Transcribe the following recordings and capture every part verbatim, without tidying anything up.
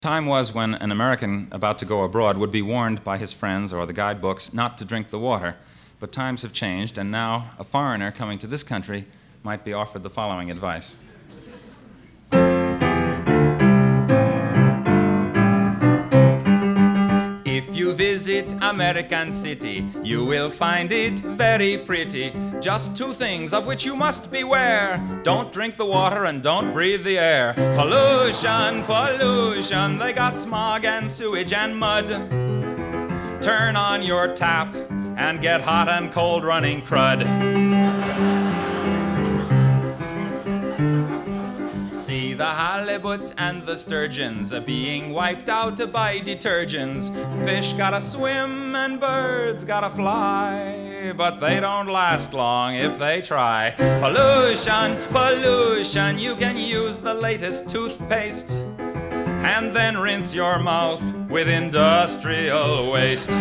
Time was when an American about to go abroad would be warned by his friends or the guidebooks not to drink the water. But times have changed, and now a foreigner coming to this country might be offered the following advice. If you visit American City, you will find it very pretty. Just two things of which you must beware. Don't drink the water and don't breathe the air. Pollution, pollution, they got smog and sewage and mud. Turn on your tap and get hot and cold running crud. See the halibuts and the sturgeons being wiped out by detergents. Fish gotta swim and birds gotta fly, but they don't last long if they try. Pollution, pollution, you can use the latest toothpaste and then rinse your mouth with industrial waste.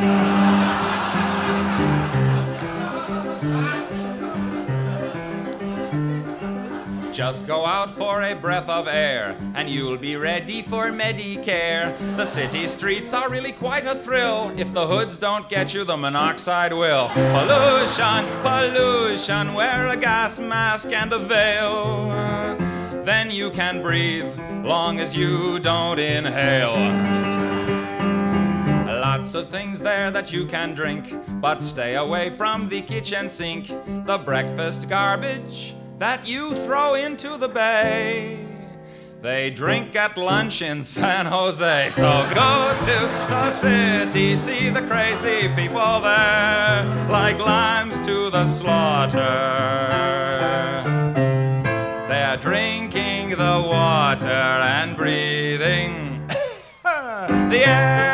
Just go out for a breath of air, and you'll be ready for Medicare. The city streets are really quite a thrill. If the hoods don't get you, the monoxide will. Pollution, pollution, wear a gas mask and a veil. Then you can breathe, long as you don't inhale. Lots of things there that you can drink, but stay away from the kitchen sink. The breakfast garbage that you throw into the bay, they drink at lunch in San Jose. So go to the city, see the crazy people there, like lambs to the slaughter. They're drinking the water and breathing the air.